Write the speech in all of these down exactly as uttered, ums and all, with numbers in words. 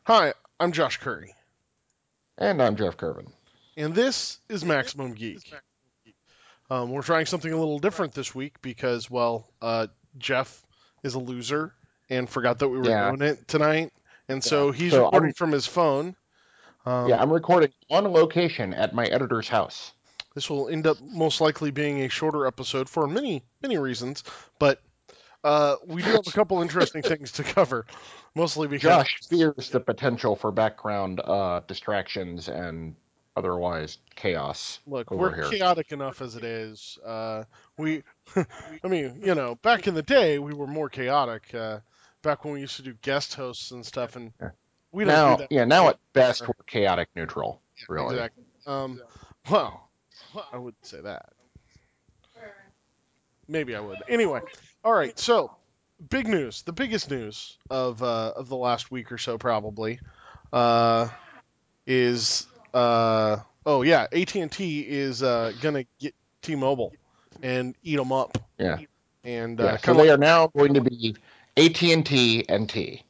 Hi, I'm Josh Curry, And I'm Jeff Kervin. and this is Maximum Geek. Um, we're trying something a little different this week because, well, uh, Jeff is a loser and forgot that we were Yeah. doing it tonight, and so he's So recording I'm from his phone. yeah, Um, I'm recording on location at my editor's house. this will end up most likely being a shorter episode for many, many reasons, but uh, we do have a couple interesting things to cover, mostly because, Josh fears the potential for background uh, distractions and otherwise chaos look, we're over here. chaotic enough as it is. Uh, we I mean, you know, back in the day, we were more chaotic. Uh, back when we used to do guest hosts and stuff, and Yeah. we don't do Now, that yeah, now at best anymore. we're chaotic neutral, really. Exactly. Um, well, I wouldn't say that. Maybe I would. Anyway, all right. So, big news. The biggest news of uh, of the last week or so, probably, uh, is uh, oh yeah, A T and T is uh, gonna get T-Mobile and eat them up, Yeah. and uh, Yeah. So kind of like they are now going to be A T and T and T.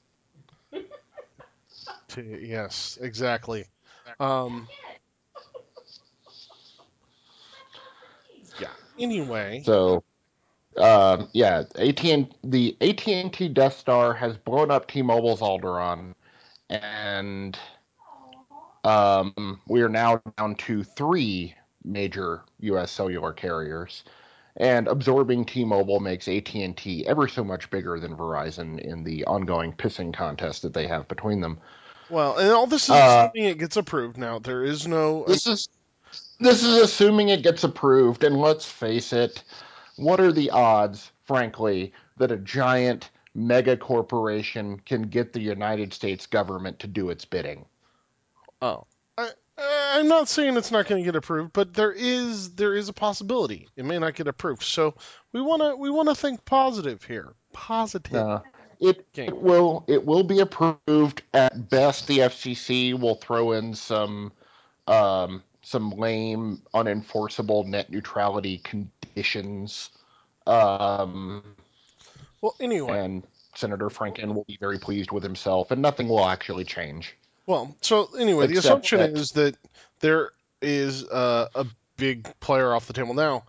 to, yes, exactly. Um, yeah. Anyway, So um, yeah, A T and the A T and T Death Star has blown up T-Mobile's Alderaan, and Um, we are now down to three major U S cellular carriers, and absorbing T-Mobile makes A T and T ever so much bigger than Verizon in the ongoing pissing contest that they have between them. well, and all this is Uh, assuming it gets approved. Now, there is no. I mean, this is this is assuming it gets approved, and let's face it, what are the odds, frankly, that a giant mega corporation can get the United States government to do its bidding? oh, I, I'm not saying it's not going to get approved, but there is there is a possibility it may not get approved. So we want to we want to think positive here. Positive. Uh, it Game. it will it will be approved at best. The F C C will throw in some um, some lame, unenforceable net neutrality conditions, um, Well, anyway. and Senator Franken will be very pleased with himself, and nothing will actually change Well, so anyway, the except assumption that. is that there is uh, a big player off the table now.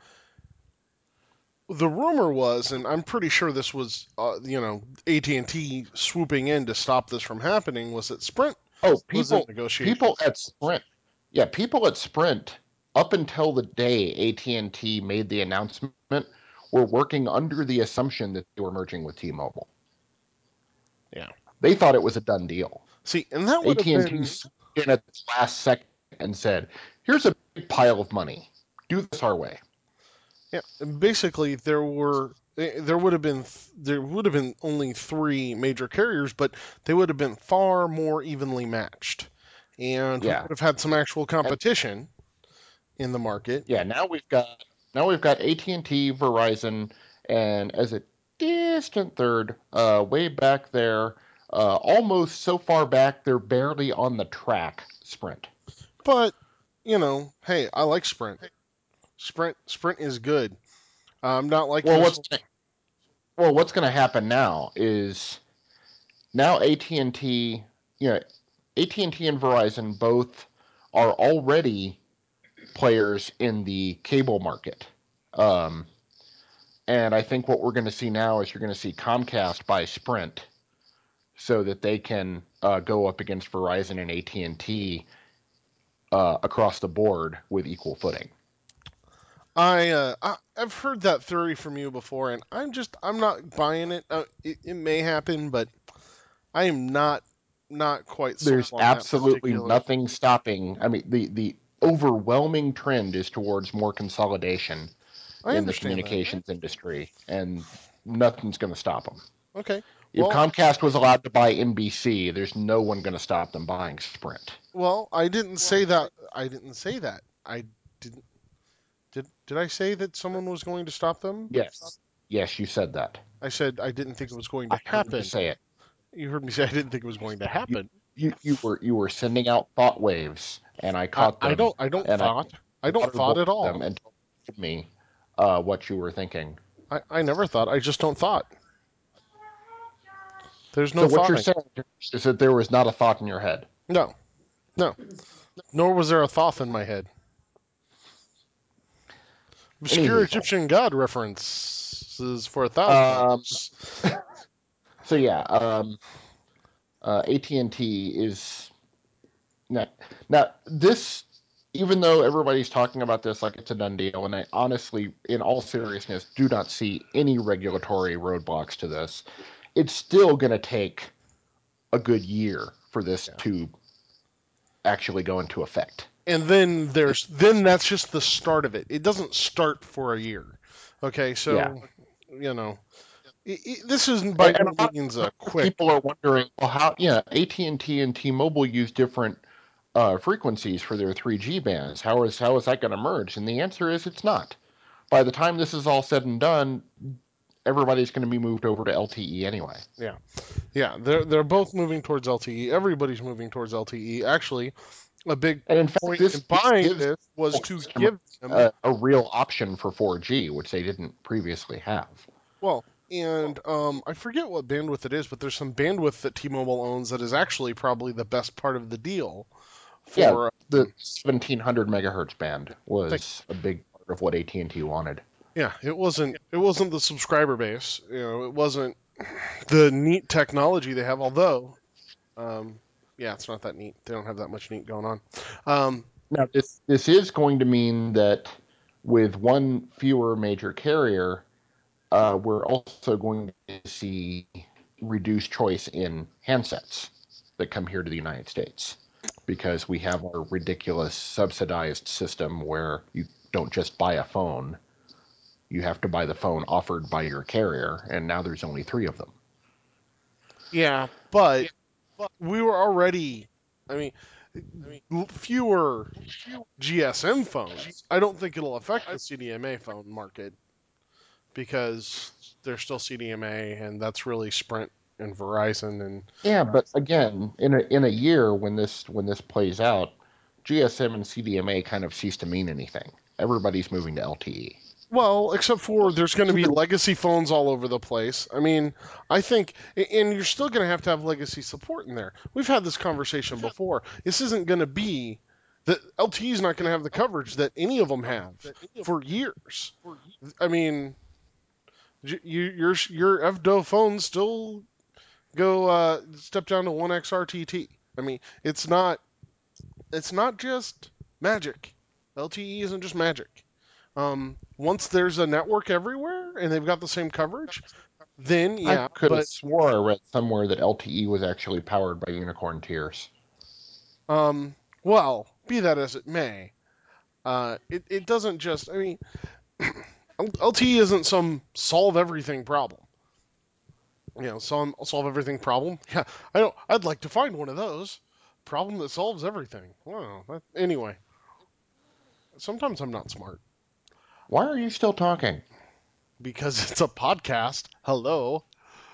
The rumor was, and I'm pretty sure this was, uh, you know, A T and T swooping in to stop this from happening, was that Sprint Oh, was in people people negotiations. at Sprint, yeah, people at Sprint up until the day A T and T made the announcement were working under the assumption that they were merging with T-Mobile. Yeah. They thought it was a done deal. See, and that would have A T and T been, swooped in at the last second and said, "Here's a big pile of money. Do this our way." yeah, basically there were eh, there would have been there would have been only three major carriers, but they would have been far more evenly matched, and we Yeah, would have had some actual and competition in the market. yeah, now we've got now we've got A T and T, Verizon, and as a distant third, uh, way back there, uh, almost so far back they're barely on the track. Sprint. But you know, hey, I like Sprint. Sprint Sprint is good. I'm not liking Well, this what's whole. gonna, well what's going to happen now is now A T and T, you know, A T and T and Verizon both are already players in the cable market. Um, and I think what we're going to see now is you're going to see Comcast buy Sprint so that they can uh, go up against Verizon and A T and T uh, across the board with equal footing. I, uh, I I've heard that theory from you before, and I'm just I'm not buying it. Uh, it. It may happen, but I am not not quite sold There's on that absolutely particular. nothing stopping. I mean, the the overwhelming trend is towards more consolidation I in the understand that. communications industry, and nothing's going to stop them. Okay. If Well, Comcast was allowed to buy N B C, there's no one going to stop them buying Sprint. well, I didn't say that. I didn't say that. I didn't. Did Did I say that someone was going to stop them? Yes, yes, you said that. I said I didn't think it was going to I heard you happen. say it. You heard me say I didn't think it was going to You, happen. you, you were you were sending out thought waves, and I I, caught I them, don't I don't and I thought I don't thought waterboarded at them, all. and told me uh, what you were thinking. I, I never thought. I just don't thought. There's no So what you're thoughting. saying is that there was not a thought in your head. No, no. Nor was there a Thoth in my head. Obscure Anywho, Egyptian god references for a thousand um, dollars. so yeah, um, uh, A T and T is now, now this. Even though everybody's talking about this like it's a done deal, and I honestly, in all seriousness, do not see any regulatory roadblocks to this, it's still going to take a good year for this Yeah. to actually go into effect. And then there's then that's just the start of it. It doesn't start for a year. Okay, Yeah, so you know, it, it, this isn't by and, and no a lot means a of quick. people are wondering, well, how? Yeah, A T and T and T-Mobile use different uh, frequencies for their three G bands. How is how is that going to merge? And the answer is it's not. By the time this is all said and done, everybody's going to be moved over to L T E anyway. Yeah, yeah, they're they're both moving towards L T E. Everybody's moving towards L T E. Actually, a big And in fact, point in this this buying gives this was to customers give them a, a real option for four G, which they didn't previously have. well, and um, I forget what bandwidth it is, but there's some bandwidth that T-Mobile owns that is actually probably the best part of the deal. Yeah, For the um, seventeen hundred megahertz band think, was a big part of what A T and T wanted. yeah, it wasn't it wasn't the subscriber base. You know, it wasn't the neat technology they have. Although, um, yeah, it's not that neat. They don't have that much neat going on. Um, Now, this this is going to mean that with one fewer major carrier, uh, we're also going to see reduced choice in handsets that come here to the United States because we have our ridiculous subsidized system where you don't just buy a phone, you have to buy the phone offered by your carrier, and now there's only three of them. yeah, but we were already. I mean, fewer G S M phones. I don't think it'll affect the C D M A phone market because they're still C D M A, and that's really Sprint and Verizon. And Yeah, but again, in a in a year when this when this plays out, G S M and C D M A kind of cease to mean anything. Everybody's moving to L T E. well, except for there's going to be legacy phones all over the place. I mean, I think, and you're still going to have to have legacy support in there. We've had this conversation before. This isn't going to be that L T E is not going to have the coverage that any of them have for years. I mean, y- you, your your F D O phones still go uh, step down to one X R T T. I mean, it's not it's not just magic. L T E isn't just magic. Um, once there's a network everywhere and they've got the same coverage, then I yeah. could have But swore I read somewhere that L T E was actually powered by Unicorn Tears. um, well, be that as it may, uh, it it doesn't just. I mean, L T E isn't some solve everything problem. You know, some solve everything problem. Yeah, I don't. I'd like to find one of those. Problem that solves everything. Wow. That, anyway, sometimes I'm not smart Why are you still talking? because it's a podcast. Hello.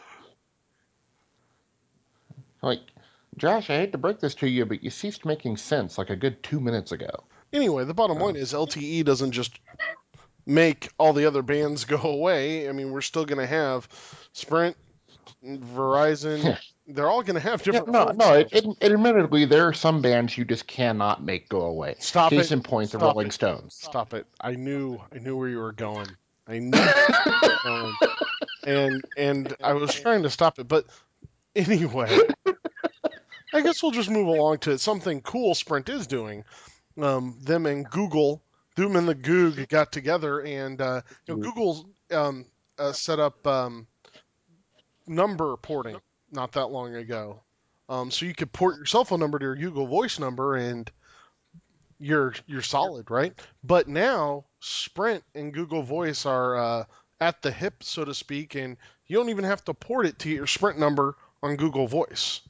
Like, Josh, I hate to break this to you, but you ceased making sense like a good two minutes ago. Anyway, the bottom line Oh. is L T E doesn't just make all the other bands go away. I mean, we're still going to have Sprint, Verizon. They're all going to have Yeah, different no, phones no. now. It, it, admittedly, there are some bands you just cannot make go away. Stop it. Case in point, the Stop Rolling it. Stones. Stop it. I knew I knew where you were going. I knew where you were going. And and I was trying to stop it, but anyway, I guess we'll just move along to something cool Sprint is doing. Um, them and Google, them and the Goog got together, and uh, you know, Google um, uh, set up um, number porting not that long ago. Um, so you could port your cell phone number to your Google Voice number, and you're you're solid, right? But now Sprint and Google Voice are uh, at the hip, so to speak, and you don't even have to port it to your Sprint number on Google Voice.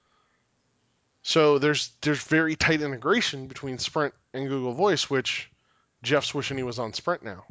So there's there's very tight integration between Sprint and Google Voice, which Jeff's wishing he was on Sprint now.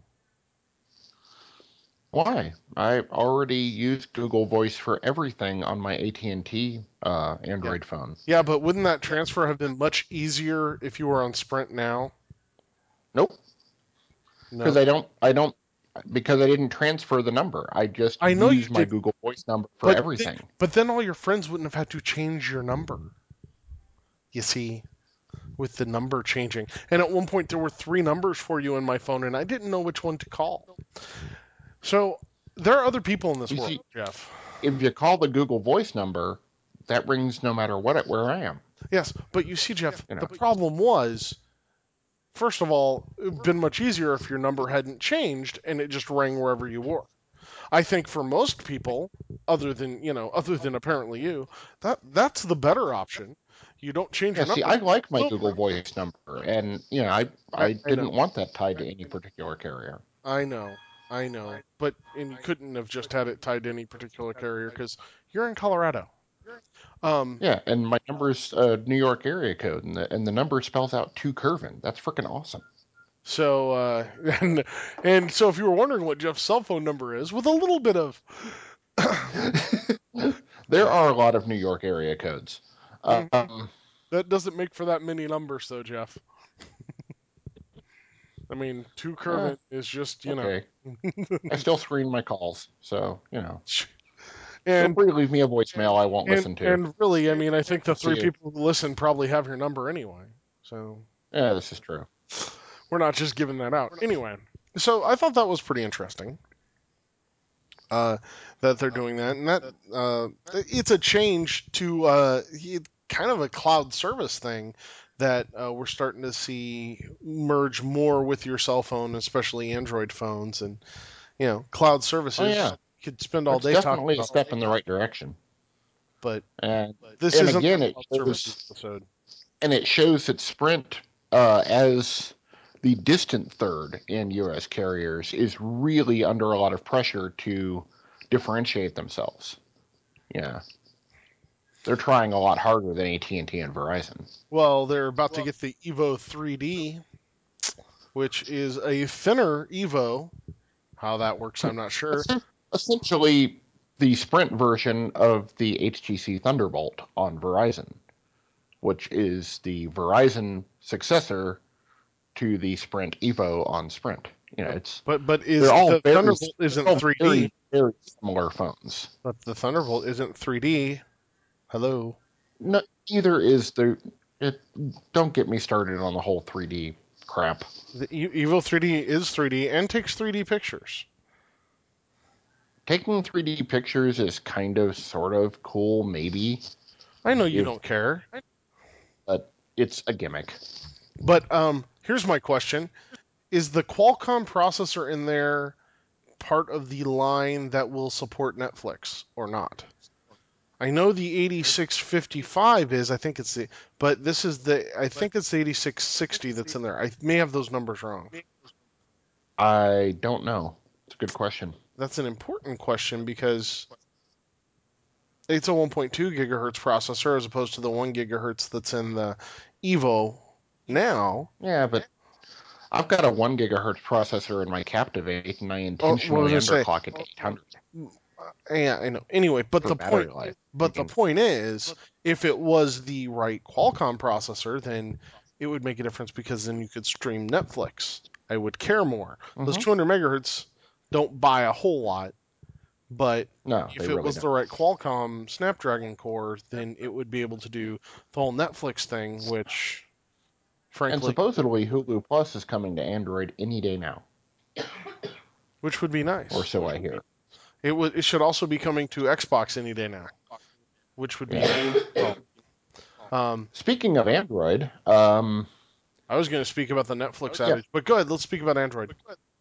Why? I already use Google Voice for everything on my A T and T uh, Yeah. Android phone. Yeah, but wouldn't that transfer have been much easier if you were on Sprint now? Nope, because No. I don't. I don't. because I didn't transfer the number. I just I know you use my did, Google Voice number for but th- everything. but then all your friends wouldn't have had to change your number. You see, with the number changing. And at one point there were three numbers for you in my phone, and I didn't know which one to call. So there are other people in this You world, see, Jeff. if you call the Google Voice number, that rings no matter what it, where I am. Yes, but you see, Jeff, You the know. problem was, first of all, it would have been much easier if your number hadn't changed and it just rang wherever you were. I think for most people, other than you know, other than apparently you, that that's the better option. You don't change Yeah. your See, number. I like my Boop. Google Voice number, and you know, I I, I I didn't know, want that tied to any particular carrier. I know, I know. But and you couldn't have just had it tied to any particular carrier because you're in Colorado. Um, Yeah, and my number's a New York area code, and the and the number spells out to Curvin. That's freaking awesome. so uh, and and so if you were wondering what Jeff's cell phone number is, with a little bit of There are a lot of New York area codes. Mhm. Um, That doesn't make for that many numbers, though, Jeff. I mean, two eh, Curvent is just, you know. okay. I still screen my calls, so you know. Feel and free to leave me a voicemail I won't and listen to. and really, I mean, I think the I'll see three you. people who listen probably have your number anyway. So Yeah, this is true. we're not just giving that out. Anyway, so I thought that was pretty interesting. Uh, that they're doing that, and that uh, it's a change to uh, kind of a cloud service thing that uh, we're starting to see merge more with your cell phone, especially Android phones, and you know, cloud Oh services. yeah, You could spend all that's day talking definitely a about, step in the right direction. but And this and isn't the again, it cloud services shows episode. and it shows that Sprint, uh, as the distant third in U S carriers, is really under a lot of pressure to differentiate themselves. Yeah, they're trying a lot harder than A T and T and Verizon. Well, they're about to get the Evo three D, which is a thinner Evo. How that works, I'm not sure. Essentially, the Sprint version of the H T C Thunderbolt on Verizon, which is the Verizon successor to the Sprint Evo on Sprint. You know, it's But but they're is all the very Thunderbolt isn't they're all three D? very very similar phones. But the Thunderbolt isn't three D. Hello. No, either is the it. Don't get me started on the whole three D crap. The e- Evo three D is three D and takes three D pictures. Taking three D pictures is kind of sort of cool, maybe, I know you if don't care, but it's a gimmick. but um, here's my question: Is the Qualcomm processor in there part of the line that will support Netflix or not? I know the eighty-six fifty-five is. I think it's the. But this is the. I think it's the eighty-six sixty that's in there. I may have those numbers wrong. I don't know. It's a good question. That's an important question because it's a one point two gigahertz processor as opposed to the one gigahertz that's in the Evo now. Yeah, but I've got a one gigahertz processor in my Captivate, and I Or what was intentionally I say? underclock it to eight hundred Yeah, I know. Anyway, but for the point, battery life. I but the mean, point is, if it was the right Qualcomm processor, then it would make a difference because then you could stream Netflix. I would care more. Those hmm two hundred megahertz don't buy a whole lot, but no, they if it really was don't. the right Qualcomm Snapdragon core, then it would be able to do the whole Netflix thing, which, And frankly, supposedly Hulu Plus is coming to Android any day now, which would be or nice. so I hear. It would. It should also be coming to Xbox any day now, which would be nice. Yeah. Well, um, Speaking of Android, um, I was going to speak about the Netflix yeah, outage, but go ahead. Let's speak about Android.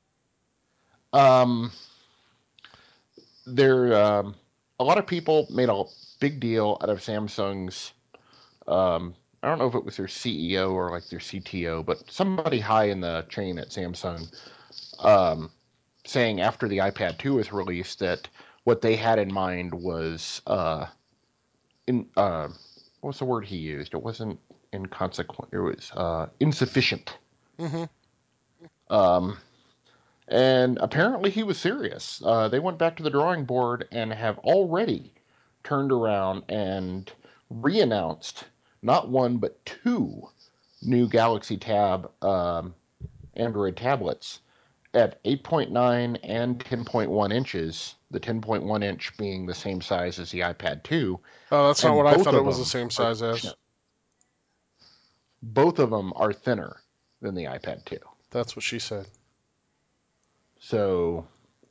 um, there, um, a lot of people made a big deal out of Samsung's. Um, I don't know if it was their C E O or like their C T O, but somebody high in the chain at Samsung, um, saying after the iPad two was released that what they had in mind was uh, in uh, what was the word he used? It wasn't inconsequent. It was uh, insufficient. Hmm. Um, and apparently he was serious. Uh, they went back to the drawing board and have already turned around and re-announced not one but two new Galaxy Tab um, Android tablets at eight point nine and ten point one inches, the ten point one inch being the same size as the iPad two, Oh, that's not what and I both thought it of was the them same are size as. thinner. Both of them are thinner than the iPad two. That's what she said. So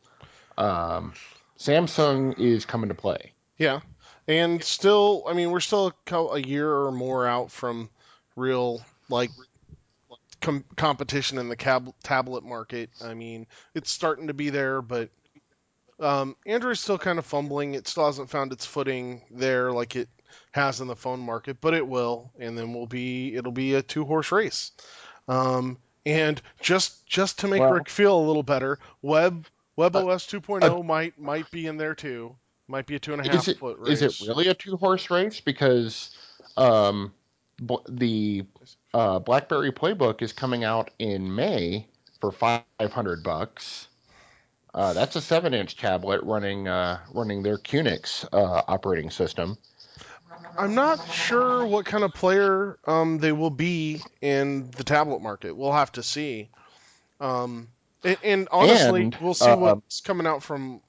um, Samsung is coming to play. Yeah, and still, I mean, we're still a year or more out from real like com- competition in the cab- tablet market. I mean, it's starting to be there, but um, Android's still kind of fumbling. It still hasn't found its footing there like it has in the phone market, but it will, and then we'll be it'll be a two horse race. Um, and just just to make Well, Rick feel a little better, Web uh, WebOS uh, 2.0 might might be in there too. Might be a two and a is half it foot is it race. really a two horse race? Because um, the uh, BlackBerry Playbook is coming out in May for five hundred bucks. Uh, that's a seven inch tablet running uh, running their QNX uh, operating system. I'm not sure what kind of player um, they will be in the tablet market. We'll have to see. Um, and, and honestly, And we'll see um, what's coming out from.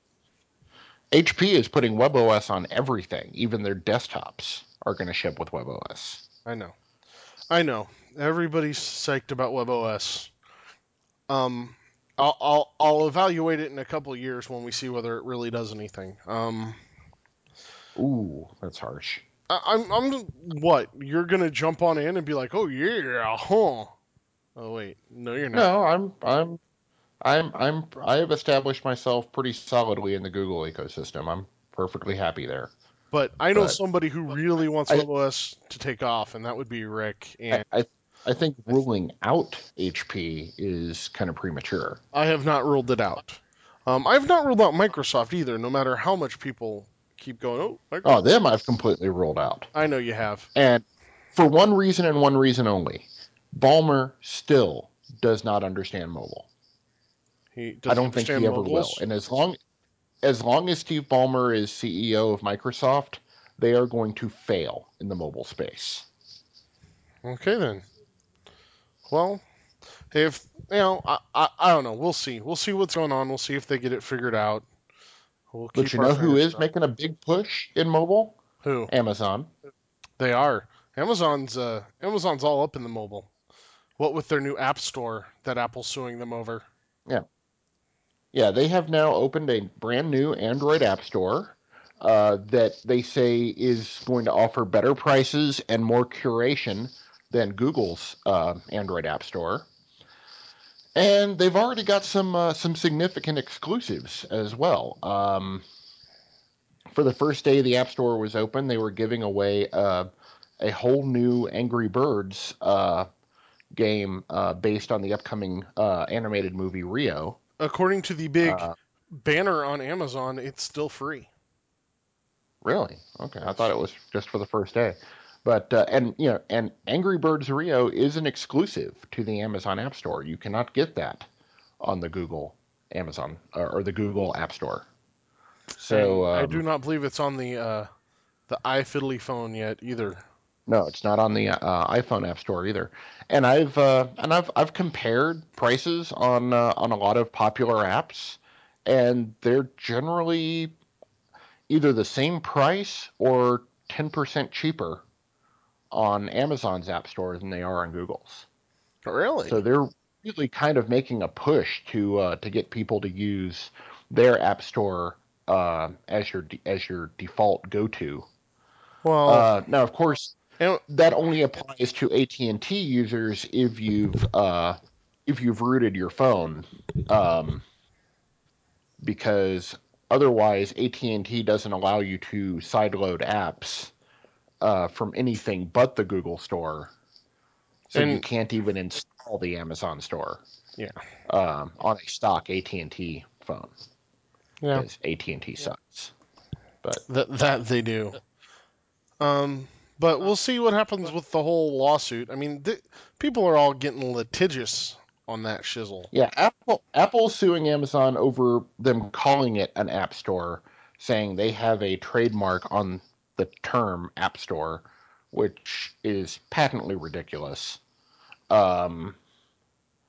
H P is putting WebOS on everything. Even their desktops are going to ship with WebOS. I know, I know. Everybody's psyched about WebOS. Um, I'll, I'll I'll evaluate it in a couple of years when we see whether it really does anything. Um, Ooh, that's harsh. I, I'm I'm what you're gonna jump on in and be like, oh yeah, huh? Oh wait, no, you're not. No, I'm I'm I'm I'm I have established myself pretty solidly in the Google ecosystem. I'm perfectly happy there. But I know But somebody who really wants I WebOS to take off, and that would be Rick. I And I, I think I, th- ruling out H P is kind of premature. I have not ruled it out. Um, I've not ruled out Microsoft either, no matter how much people keep going, oh, Oh, Microsoft. them I've completely ruled out. I know you have. And for one reason and one reason only. Ballmer still does not understand mobile. He I does he don't think understand he ever will. mobiles? And as long as long as Steve Ballmer is C E O of Microsoft, they are going to fail in the mobile space. Okay then. Well, if you know, I, I I don't know. We'll see. We'll see what's going on. We'll see if they get it figured out. We'll But keep you our know who fingers is crossed. making a big push in mobile? Who? Amazon. They are. Amazon's uh Amazon's all up in the mobile. What with their new app store that Apple's suing them over. Yeah. Yeah, they have now opened a brand new Android app store uh, that they say is going to offer better prices and more curation than Google's uh, Android app store. And they've already got some uh, some significant exclusives as well. Um, for the first day the App Store was open, they were giving away uh, a whole new Angry Birds uh, game uh, based on the upcoming uh, animated movie Rio. According to the big Uh, banner on Amazon, it's still free. really? Okay, I thought Yes. it was just for the first day. But uh, and you know, and Angry Birds Rio is an exclusive to the Amazon App Store. You cannot get that on the Google Amazon or, or the Google App Store. So And I do um, not believe it's on the uh, the iFiddly phone yet either. no, it's not on the uh, iPhone App Store either. And I've uh, and I've I've compared prices on uh, on a lot of popular apps, and they're generally either the same price or ten percent cheaper on Amazon's App Store than they are on Google's. Really? So they're really kind of making a push to uh, to get people to use their App Store uh, as your as your default go to. Well, Uh, now, of course, and, that only applies to A T and T users if you've uh, if you've rooted your phone, um, because otherwise A T and T doesn't allow you to sideload apps uh, from anything but the Google Store, so you and can't even install the Amazon Store yeah, um, on a stock A T and T phone yeah, because A T and T sucks. But that that they do. Um, but we'll see what happens with the whole lawsuit. I mean, th- people are all getting litigious on that shizzle. yeah, Apple Apple's suing Amazon over them calling it an app store, saying they have a trademark on the term app store, which is patently ridiculous. Um,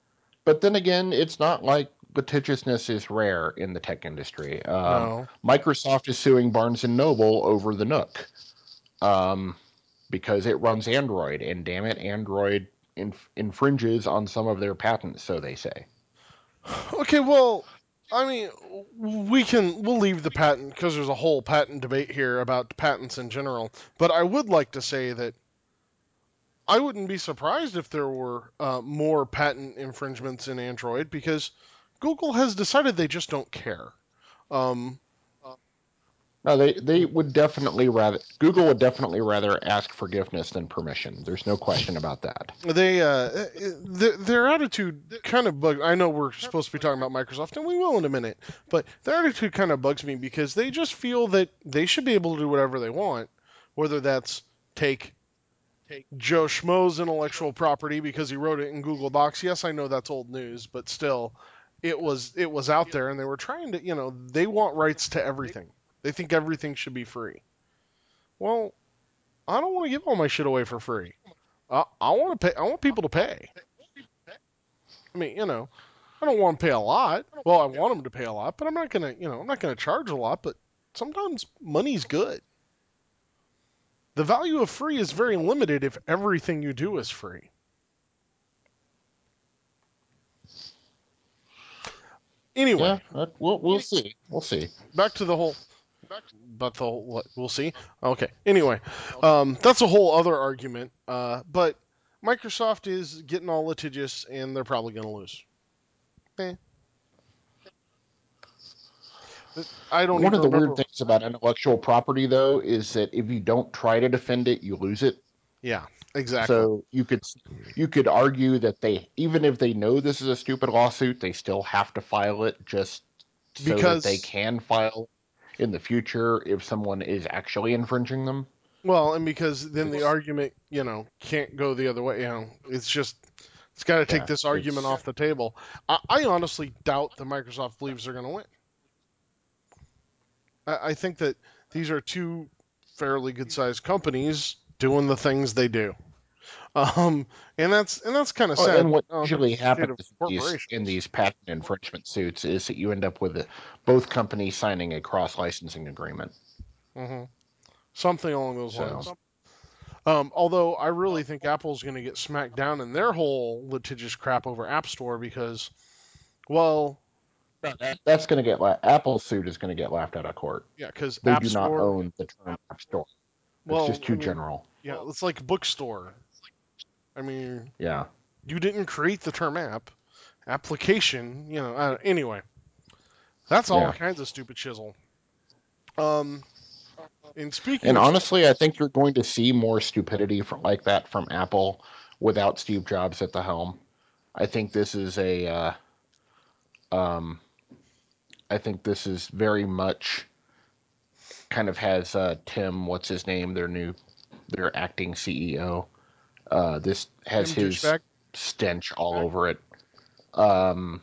but then again, it's not like litigiousness is rare in the tech industry. Um, No. Microsoft is suing Barnes and Noble over the Nook um, because it runs Android, and damn it, Android inf- infringes on some of their patents, so they say. Okay, well, I mean, we can we'll leave the patent because there's a whole patent debate here about patents in general. But I would like to say that I wouldn't be surprised if there were uh, more patent infringements in Android because Google has decided they just don't care. Um, No, they they would definitely rather Google would definitely rather ask forgiveness than permission. There's no question about that. they uh, their, their attitude kind of bugs. I know we're supposed to be talking about Microsoft, and we will in a minute, but their attitude kind of bugs me because they just feel that they should be able to do whatever they want, whether that's take Joe Schmo's intellectual property because he wrote it in Google Docs. Yes, I know that's old news, but still, it was it was out there, and they were trying to, you know, they want rights to everything. They think everything should be free. Well, I don't want to give all my shit away for free. I, I want to pay. I want people to pay. I mean, you know, I don't want to pay a lot. Well, I want them to pay a lot, but I'm not gonna, you know, I'm not gonna charge a lot. But sometimes money's good. The value of free is very limited if everything you do is free. Yeah, Anyway, that, we'll we'll see. We'll see. back to the whole. But the whole, what we'll see. Okay. Anyway, um, that's a whole other argument. Uh, but Microsoft is getting all litigious, and they're probably gonna lose. Eh. I don't One even of the weird remember. things about intellectual property, though, is that if you don't try to defend it, you lose it. Yeah, exactly. So you could you could argue that they, even if they know this is a stupid lawsuit, they still have to file it just so that they Because can file in the future if someone is actually infringing them. Well, and because then the It's argument, you know, can't go the other way. You know, it's just it's got to take yeah, this argument it's off the table. I, I honestly doubt that Microsoft believes they're going to win. I, I think that these are two fairly good-sized companies doing the things they do. Um, and that's and that's kind of oh, sad. and what Uh, usually state happens of in these in corporations. these patent infringement suits is that you end up with a, both companies signing a cross licensing agreement. Hmm. Something along those So lines. Um, although I really think Apple's going to get smacked down in their whole litigious crap over App Store because, well, that's going to get la- Apple's suit is going to get laughed out of court. yeah, because They App do not Store. own the term App Store. It's just Well, I too mean, general. yeah, it's like bookstore. I mean, Yeah. you didn't create the term app. Application, you know. Uh, anyway, that's all Yeah. kinds of stupid chisel. Um, and speaking And of, honestly, I think you're going to see more stupidity from, like that from Apple without Steve Jobs at the helm. I think this is a, uh, um, I think this is very much kind of has uh, Tim, what's his name, their new, their acting C E O. Uh, this has Tim his Douchebag, stench all over it. Um,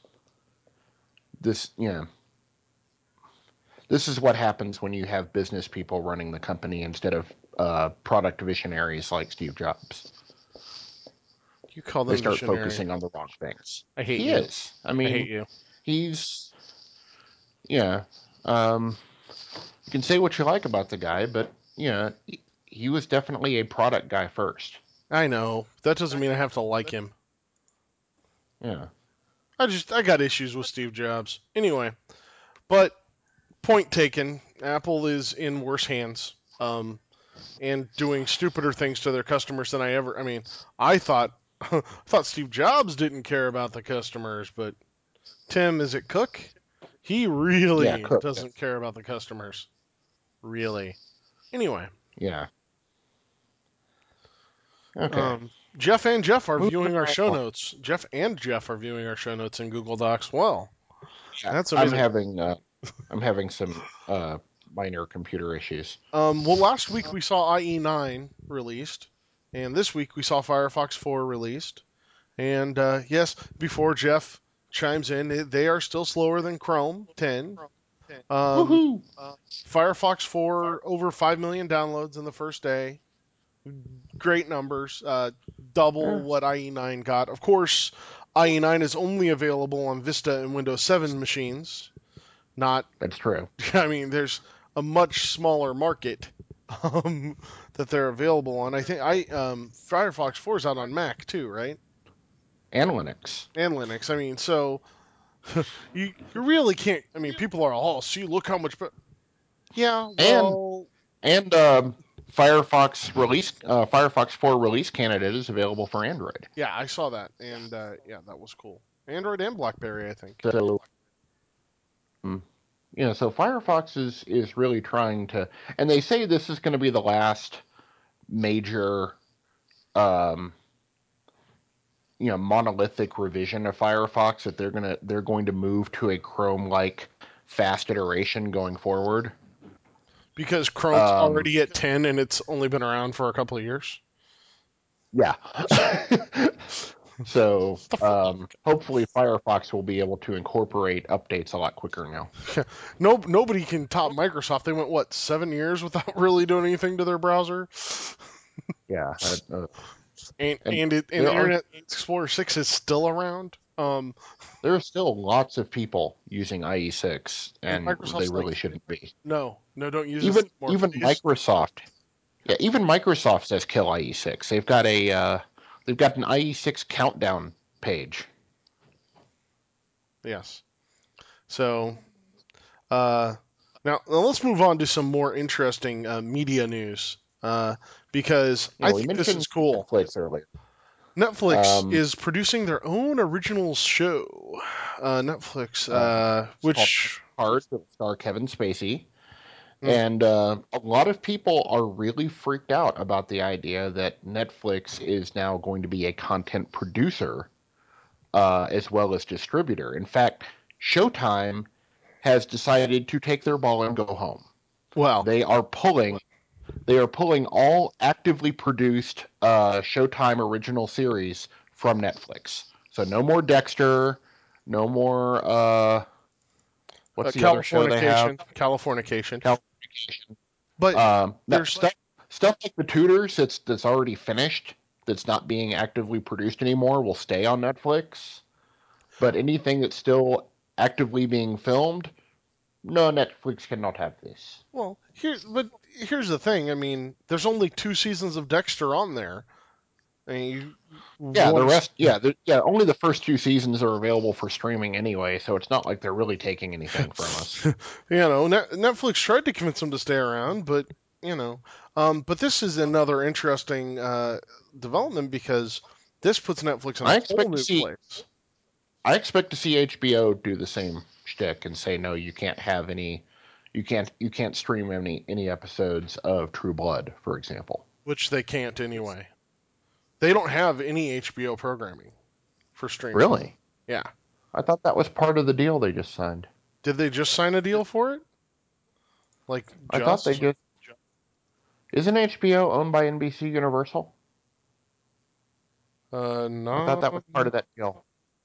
this, you know, this is what happens when you have business people running the company instead of uh, product visionaries like Steve Jobs. you call They them start visionary. focusing on the wrong things. I hate He you. is. I I hate mean, you. he's yeah. Um, you can say what you like about the guy, but yeah, he, he was definitely a product guy first. I know. That doesn't mean I have to like him. Yeah. I just I got issues with Steve Jobs. Anyway, but point taken. Apple is in worse hands. Um, and doing stupider things to their customers than I ever. I mean, I thought I thought Steve Jobs didn't care about the customers, but Tim, is it Cook? He Yeah. really Cook. doesn't care about the customers. Really. Anyway, Yeah. Okay. um, Jeff and Jeff are Moving viewing our right show along. notes. Jeff and Jeff are viewing our show notes in Google Docs. Well, Yeah, that's I'm amazing. having uh, I'm having some uh, minor computer issues. Um, well, last week we saw I E nine released, and this week we saw Firefox four released. And uh, yes, before Jeff chimes in, they are still slower than Chrome ten. Um, Woohoo! Firefox four over five million downloads in the first day. Great numbers, uh, Yeah. double what I E nine got. Of course, I E nine is only available on Vista and Windows seven machines. Not, That's true. I mean, there's a much smaller market um, that they're available on. I think I um, Firefox four is out on Mac too, right? And Linux. And Linux. I mean, so you you really can't. I mean, people are, oh, see, look how much. But yeah, And well, and um, Firefox release uh, Firefox four release candidate is available for Android. yeah, I saw that, and uh, yeah, that was cool. Android and BlackBerry, I think. So um, you know, so Firefox is is really trying to, and they say this is going to be the last major, um, you know, monolithic revision of Firefox, that they're gonna they're going to move to a Chrome-like fast iteration going forward. Because Chrome's Um, already at ten and it's only been around for a couple of years. yeah. So The fuck? um, hopefully Firefox will be able to incorporate updates a lot quicker now. No, nobody can top Microsoft. They went what seven years without really doing anything to their browser, Yeah, uh, uh, and and and it and there are Internet Explorer six is still around. Um, there are still lots of people using I E six, and and they Microsoft's like, really shouldn't be. no, no, don't use this Even anymore, even please. Microsoft, yeah, even Microsoft says kill I E six. They've got a uh, they've got an I E six countdown page. Yes. So, uh, now, now let's move on to some more interesting uh, media news. Uh, because You I know, we think this mentioned is cool. Netflix earlier. Netflix Um, is producing their own original show. Uh, Netflix, uh, uh, it's called which Cars that star Kevin Spacey. mm, And uh, a lot of people are really freaked out about the idea that Netflix is now going to be a content producer uh, as well as distributor. In fact, Showtime has decided to take their ball and go home. well, They are pulling they are pulling all actively produced uh, Showtime original series from Netflix. So no more Dexter, no more uh, uh, what's the other show they have? Californication, Californication. Californication. But Um, no, there's stuff stuff like the Tudors that's that's already finished, that's not being actively produced anymore, will stay on Netflix. But anything that's still actively being filmed, no, Netflix cannot have this. well here, but here's the thing. I mean, there's only two seasons of Dexter on there. I mean, you, Yeah, the one, rest, yeah, the, yeah, only the first two seasons are available for streaming anyway, so it's not like they're really taking anything from us. you know, Net, Netflix tried to convince them to stay around, but you know, um, but this is another interesting uh, development because this puts Netflix in a I whole expect to new see, place. I expect to see H B O do the same shtick and say no, you can't have any, you can't, you can't stream any any episodes of True Blood, for example. Which they can't anyway. They don't have any H B O programming for streaming. Really? Yeah. I thought that was part of the deal they just signed. Did they just sign a deal for it? Like I thought they just? just isn't H B O owned by N B C Universal? Uh, I thought no. that was part of that deal.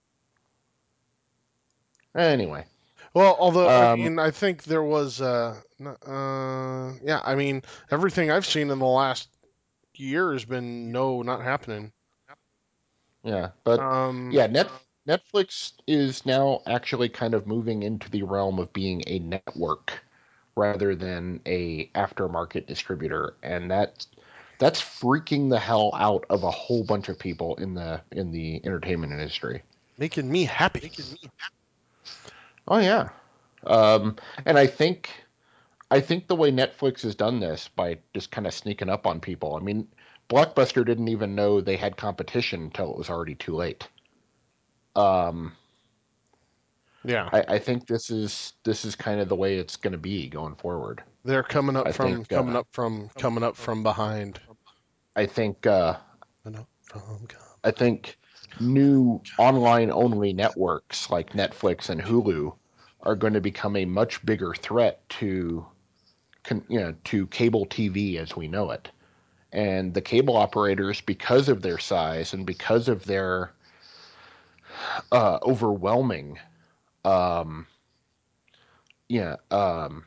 Anyway, Well, although I um, mean, I think there was uh, uh, yeah. I mean, everything I've seen in the last year has been no, not happening. yeah, but Um, yeah, Net Netflix is now actually kind of moving into the realm of being a network rather than a aftermarket distributor, and that that's freaking the hell out of a whole bunch of people in the in the entertainment industry. making me happy. Oh yeah, um, and I think I think the way Netflix has done this by just kind of sneaking up on people. I mean, Blockbuster didn't even know they had competition until it was already too late. Um, Yeah, I, I think this is this is kind of the way it's going to be going forward. they're coming up I from think coming uh, up from coming up from behind. I think uh, Coming up from I think new online only networks like Netflix and Hulu are going to become a much bigger threat to you know to cable T V as we know it. And the cable operators, because of their size and because of their uh, overwhelming, um, yeah, um,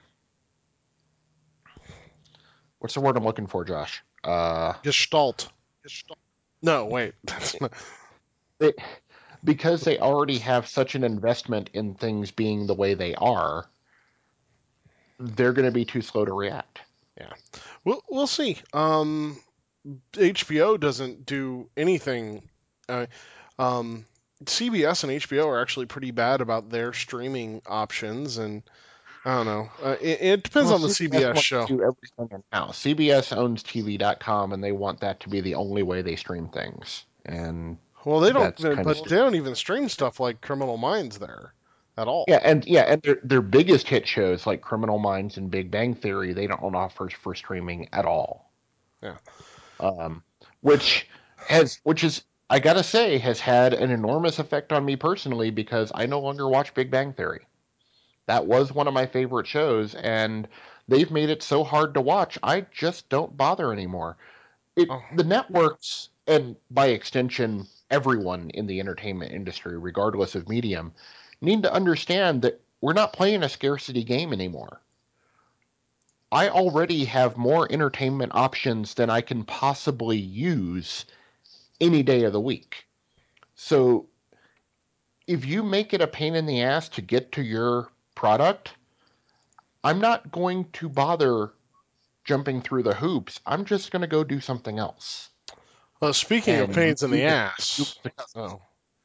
what's the word I'm looking for, Josh? Uh, Gestalt. No, wait, that's not. they, because they already have such an investment in things being the way they are, they're going to be too slow to react. Yeah, we'll we'll see. Um, H B O doesn't do anything. Uh, um, C B S and H B O are actually pretty bad about their streaming options, and I don't know. Uh, it, it depends Well, on the C B S C B S wants show. to do everything in house. C B S owns T V dot com, and they want that to be the only way they stream things, and Well, they don't, that's kind of but they stupid. don't even stream stuff like Criminal Minds there at all. Yeah, and yeah, and their their biggest hit shows like Criminal Minds and Big Bang Theory, they don't offer for streaming at all. Yeah. Um, which has which is I gotta say has had an enormous effect on me personally because I no longer watch Big Bang Theory. That was one of my favorite shows, and they've made it so hard to watch. I just don't bother anymore. It Oh, the networks and by extension everyone in the entertainment industry, regardless of medium, need to understand that we're not playing a scarcity game anymore. I already have more entertainment options than I can possibly use any day of the week. So if you make it a pain in the ass to get to your product, I'm not going to bother jumping through the hoops. I'm just going to go do something else. well, speaking of And pains in you, the you ass. Oh,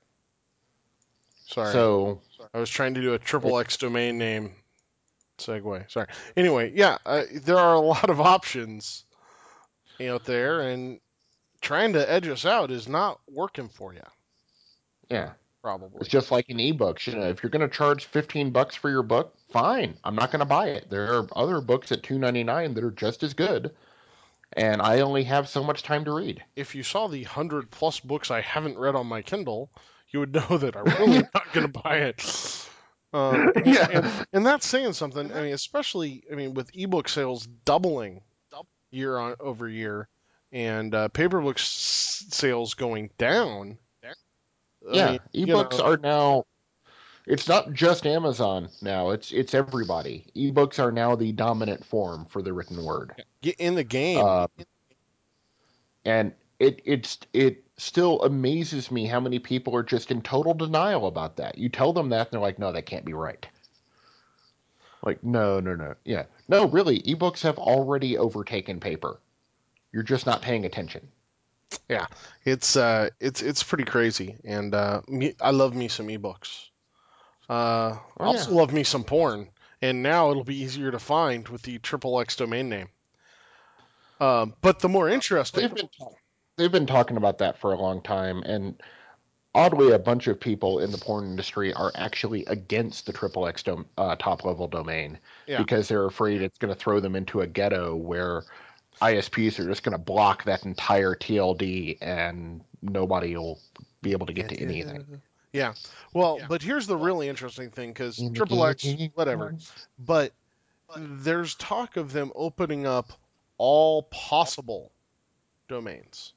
sorry. so I was trying to do a it, triple X domain name segue. Sorry. Anyway, yeah, uh, there are a lot of options out there, and trying to edge us out is not working for you, yeah, it's probably. just like in ebooks. You know, if you're going to charge fifteen bucks for your book, fine. I'm not going to buy it. There are other books at two ninety-nine that are just as good, and I only have so much time to read. If you saw the hundred plus books I haven't read on my Kindle, you would know that I'm really yeah, not going to buy it. Um, and, yeah, and and that's saying something. I mean, especially I mean with ebook sales doubling year on over year, and uh, paper book s- sales going down. I yeah. mean, you Ebooks know, are now. It's not just Amazon now. It's it's everybody. Ebooks are now the dominant form for the written word. get in the game. Uh, and it it's it still amazes me how many people are just in total denial about that. You tell them that, and they're like, "No, that can't be right." Like, no, no, no, yeah, no, really, ebooks have already overtaken paper. You're just not paying attention. Yeah, it's uh, it's it's pretty crazy, and uh, me, I love me some ebooks. Uh, Oh I yeah, also love me some porn, and now it'll be easier to find with the triple X domain name. Um, but the more interesting, they've been they've been talking about that for a long time, and oddly, a bunch of people in the porn industry are actually against the triple X dom- uh, top level domain yeah, because they're afraid it's going to throw them into a ghetto where I S Ps are just going to block that entire T L D and nobody will be able to get to anything. yeah. Well, but here's the really interesting thing, because In the triple X, whatever, game. but there's talk of them opening up all possible domains.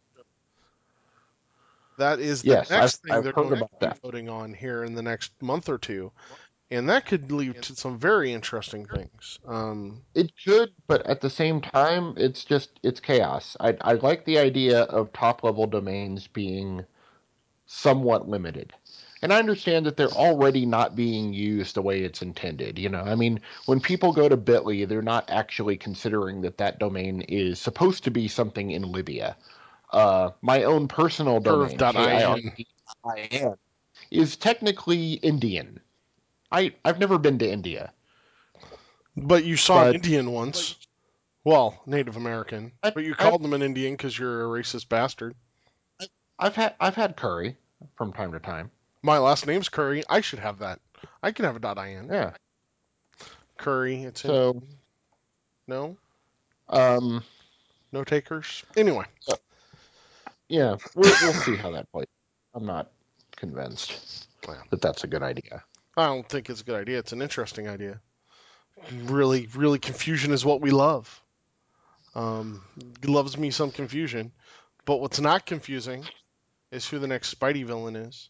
That is the Yes, I've next thing I've they're heard going to about be that. voting on here in the next month or two, and that could lead to some very interesting things. Um, It could, but at the same time, it's just it's chaos. I I like the idea of top level domains being somewhat limited. And I understand that they're already not being used the way it's intended. You know, I mean, when people go to Bitly, they're not actually considering that that domain is supposed to be something in Libya. Uh, my own personal domain, K I R curve.in. D I N, is technically Indian. I, I've never been to India, But you saw an but Indian once. Well, Native American. I've, But you I've, called them an Indian because you're a racist bastard. I've had I've had curry from time to time. My last name's Curry. I should have that. I can have a .in. Yeah. Curry, it's So, Indian. No? um, No takers? Anyway. uh, yeah, we'll we'll see how that plays. I'm not convinced Well, that that's a good idea. I don't think it's a good idea. It's an interesting idea. Really, really, confusion is what we love. Um, loves me some confusion. But what's not confusing is who the next Spidey villain is.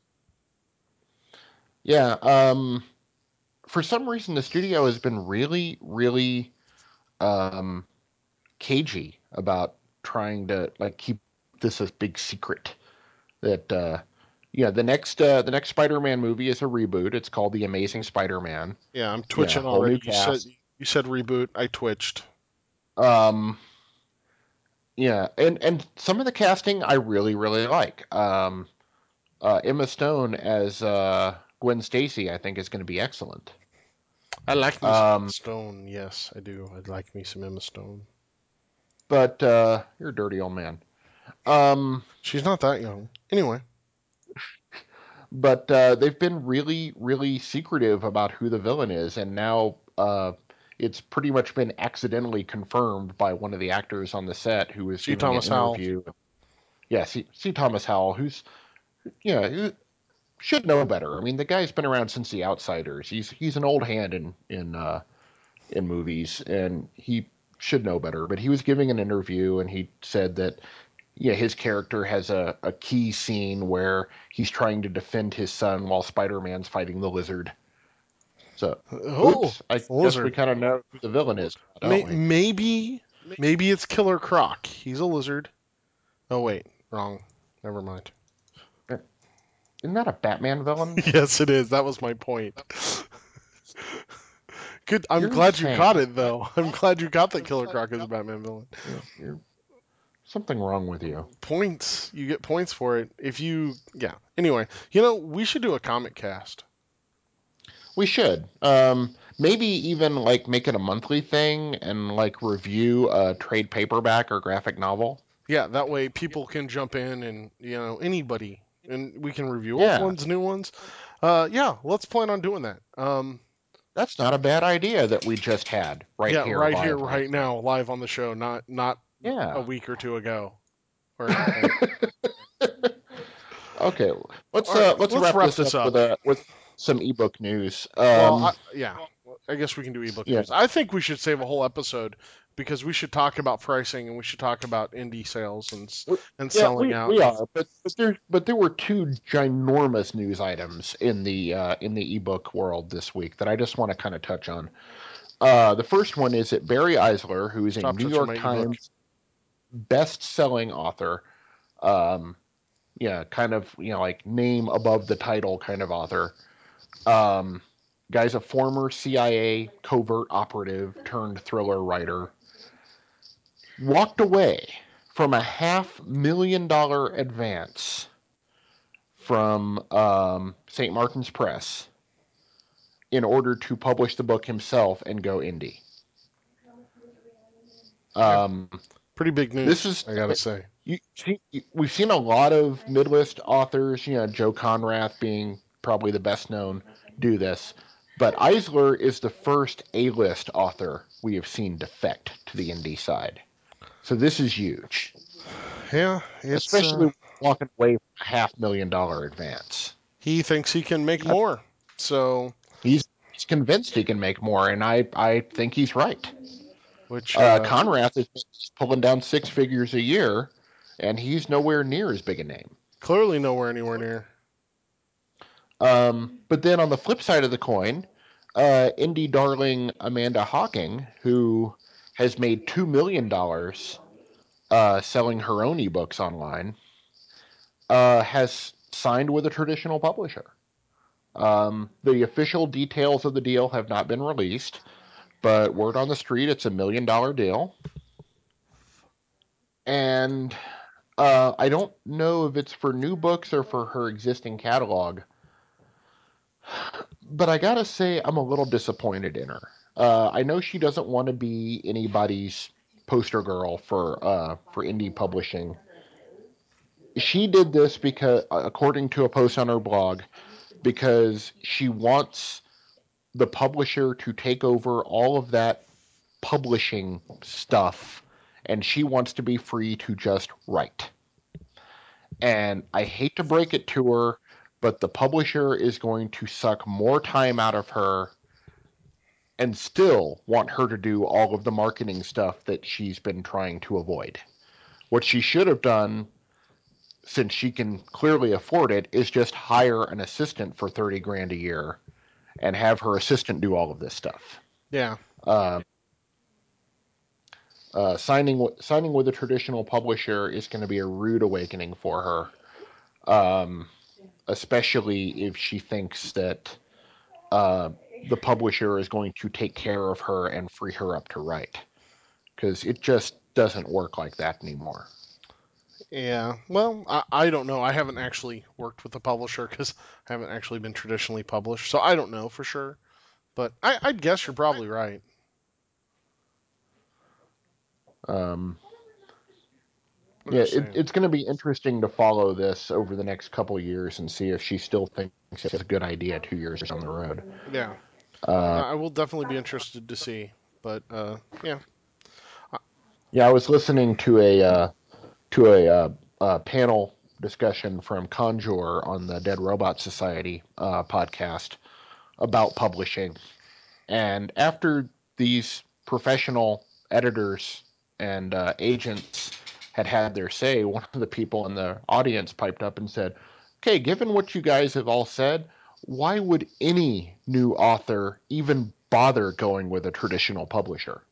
Yeah, um, for some reason the studio has been really, really um, cagey about trying to like keep this a big secret that uh, Yeah, the next uh, the next Spider-Man movie is a reboot. It's called The Amazing Spider-Man. Yeah, I'm Yeah, twitching whole already. new You said cast. you said reboot. I twitched. Um, yeah, and and some of the casting I really really like. Um, uh, Emma Stone as uh, Gwen Stacy, I think is going to be excellent. I like me some Emma Um, Stone. Yes, I do. I like me some Emma Stone. but uh, you're a dirty old man. Um, She's not that young. Anyway, but uh, they've been really, really secretive about who the villain is, and now uh, it's pretty much been accidentally confirmed by one of the actors on the set who was C. giving an Thomas Howell. interview. Yeah, see, see Thomas Howell, who's yeah, who should know better. I mean, the guy's been around since The Outsiders. He's he's an old hand in in uh, in movies, and he should know better. But he was giving an interview, and he said that yeah, his character has a, a key scene where he's trying to defend his son while Spider-Man's fighting the lizard. So, Oh, oops, I guess we lizard. kind of know who the villain is, don't May- we? maybe, maybe it's Killer Croc. He's a lizard. Oh wait, wrong. Never mind. Isn't that a Batman villain? Yes, it is. That was my point. Good. I'm You're glad you insane. caught it, though. I'm glad you caught that Killer Croc is a Batman villain. You're, you're something wrong with you. Points. You get points for it if you. Yeah. Anyway, you know we should do a comic cast. We should. Um, maybe even like make it a monthly thing and like review a trade paperback or graphic novel. Yeah, that way people can jump in and you know anybody, and we can review old Yeah, ones, new ones. Uh, yeah, let's plan on doing that. Um, that's not a bad idea that we just had right yeah, here right here, live right right now. now, live on the show, not not a Yeah. week or two ago. Or right. Okay, let's All right, uh let's let's wrap wrap this this up up. with a with some ebook news. Well, Um, I, yeah, I guess we can do ebook yeah, news. I think we should save a whole episode because we should talk about pricing and we should talk about indie sales and s- we, and yeah, selling we out. we are, but but there but there were two ginormous news items in the uh, in the ebook world this week that I just want to kind of touch on. Uh, the first one is that Barry Eisler, who is a Stop New touching York my ebook. Times best-selling author, um, yeah, kind of you know like name above the title kind of author. Um, guy's a former C I A covert operative turned thriller writer. Walked away from a half million dollar advance from um, Saint Martin's Press in order to publish the book himself and go indie. Yeah, Um, pretty big this news, is I gotta say. you, we've seen a lot of mid-list authors, you know, Joe Conrath being probably the best known, do this. But Eisler is the first A-list author we have seen defect to the indie side. So this is huge, Yeah, it's uh, especially walking away from a half million dollar advance. he thinks he can make more. So, He's he's convinced he can make more, and I I think he's right. which Uh, uh, Conrath is pulling down six figures a year, and he's nowhere near as big a name. clearly nowhere anywhere near. Um, but then on the flip side of the coin, uh, indie darling Amanda Hawking, who has made two million dollars uh, selling her own ebooks online, uh, has signed with a traditional publisher. Um, the official details of the deal have not been released, but word on the street, it's a million dollar deal. And uh, I don't know if it's for new books or for her existing catalog, but I gotta say, I'm a little disappointed in her. Uh, I know she doesn't want to be anybody's poster girl for uh, for indie publishing. She did this because, according to a post on her blog, because she wants the publisher to take over all of that publishing stuff, and she wants to be free to just write. And I hate to break it to her, but the publisher is going to suck more time out of her and still want her to do all of the marketing stuff that she's been trying to avoid. What she should have done, since she can clearly afford it, is just hire an assistant for thirty grand a year and have her assistant do all of this stuff. Yeah, Uh, uh, signing signing with a traditional publisher is going to be a rude awakening for her. Um, especially if she thinks that uh, the publisher is going to take care of her and free her up to write, because it just doesn't work like that anymore. Yeah. Well, I, I don't know. I haven't actually worked with a publisher because I haven't actually been traditionally published, so I don't know for sure. But I, I'd guess you're probably right. Um, I'm yeah, just it, saying. it's going to be interesting to follow this over the next couple of years and see if she still thinks it's a good idea two years down the road. Yeah. Uh, I, I will definitely be interested to see. But uh, yeah. I, yeah, I was listening to a uh, to a, uh, uh, panel discussion from Conjure on the Dead Robot Society uh, podcast about publishing. And after these professional editors and uh, agents had had their say, one of the people in the audience piped up and said, "Okay, given what you guys have all said, why would any new author even bother going with a traditional publisher?"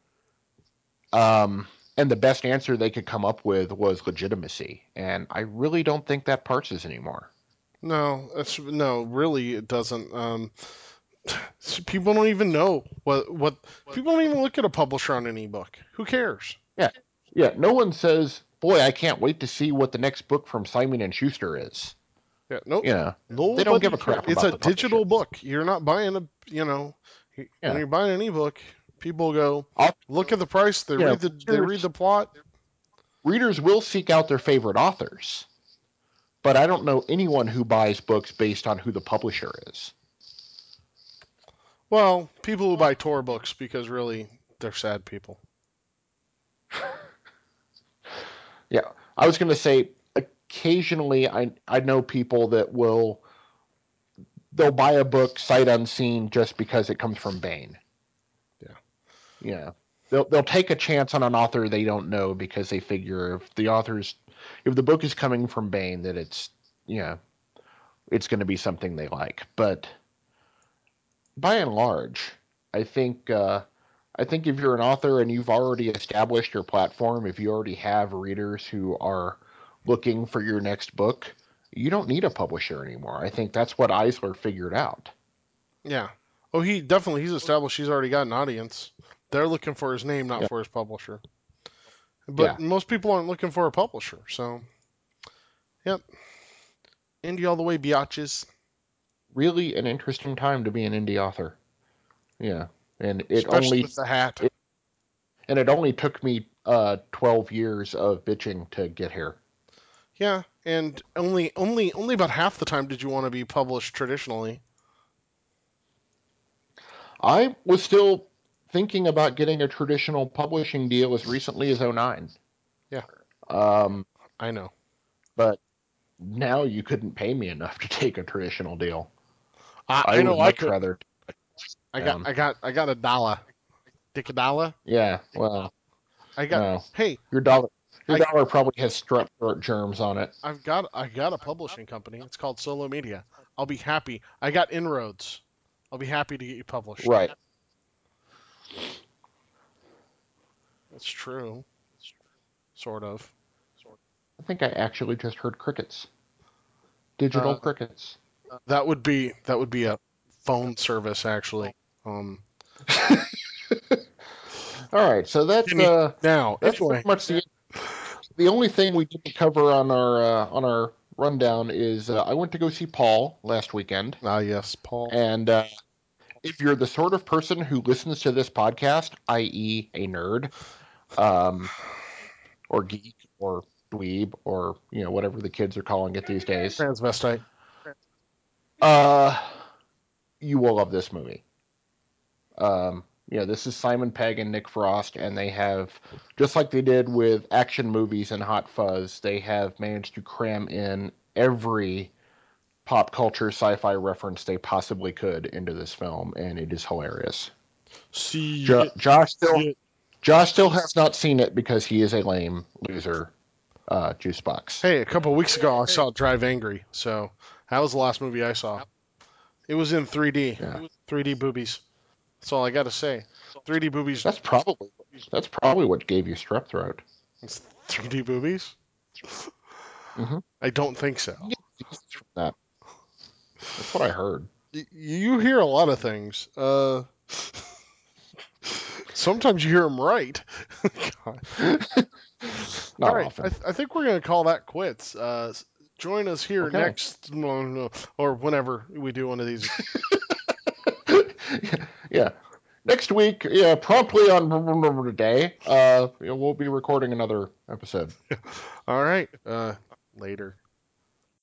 Um, and the best answer they could come up with was legitimacy. And I really don't think that parses anymore. no, it's no. Really, it doesn't. Um, people don't even know what what. People don't even look at a publisher on an ebook. Who cares? Yeah. Yeah. No one says, "Boy, I can't wait to see what the next book from Simon and Schuster is." Yeah. Nope. You know, they don't give Nobody a cares. crap It's about a the publisher. digital book. You're not buying a. You know, when Yeah. you're buying an ebook, people go I'll, look at the price. They you know, read the they read readers, the plot. readers will seek out their favorite authors, but I don't know anyone who buys books based on who the publisher is. Well, people who buy Tor books because really they're sad people. Yeah. I was going to say, occasionally I, I know people that will they'll buy a book sight unseen just because it comes from Baen. Yeah. Yeah. They'll they'll take a chance on an author they don't know because they figure if the author's if the book is coming from Baen that it's yeah, it's going to be something they like. But by and large, I think uh, I think if you're an author and you've already established your platform, if you already have readers who are looking for your next book, you don't need a publisher anymore. I think that's what Eisler figured out. Yeah. Oh, he definitely he's established. He's already got an audience. They're looking for his name, not Yeah. for his publisher. But Yeah. most people aren't looking for a publisher. So, yep. Indie all the way, biatches. Really an interesting time to be an indie author. Yeah. And it Especially with only the hat. it, and it only took me uh, twelve years of bitching to get here. Yeah, and only only only about half the time did you want to be published traditionally. I was still thinking about getting a traditional publishing deal as recently as 'oh nine. Yeah, Um, I know. but now you couldn't pay me enough to take a traditional deal. I, I I would know I much couldn't. rather I got down. I got I got a dollar. Dick a dollar. Yeah, well, I got. no. Hey, Your dollar your I dollar probably has strep throat germs on it. I've got I got a publishing company. It's called Solo Media. I'll be happy. I got inroads. I'll be happy to get you published. Right. That's true, sort of. I think I actually just heard crickets. Digital Uh, crickets. that would be that would be a phone service actually. Um, All right, so that's can you uh now? that's pretty Anyway. much the the only thing we didn't cover on our uh, on our rundown is uh, I went to go see Paul last weekend, Ah, yes, Paul. and uh, if you're the sort of person who listens to this podcast, i e, a nerd, um, or geek, or dweeb, or you know whatever the kids are calling it these days, Transvestite. uh, you will love this movie. Um, you know, this is Simon Pegg and Nick Frost, and they have, just like they did with action movies and Hot Fuzz, they have managed to cram in every pop culture sci-fi reference they possibly could into this film, and it is hilarious. See Jo- it. Josh still See it. Josh still has not seen it because he is a lame loser uh, juice box. Hey, a couple of weeks ago I saw Drive Angry, so that was the last movie I saw. It was in three D. Yeah, three D boobies. That's all I got to say. three D boobies. that's probably that's probably what gave you strep throat. It's three D boobies? Hmm. I don't think so. that. That's what I heard. Y- You hear a lot of things. Uh, sometimes you hear them right. God. All Not right, I, often. th- I think we're gonna call that quits. Uh, s- join us here Okay. next, no, no, or whenever we do one of these. Yeah. Next week, yeah, promptly on today, uh, we'll be recording another episode. All right, uh, later.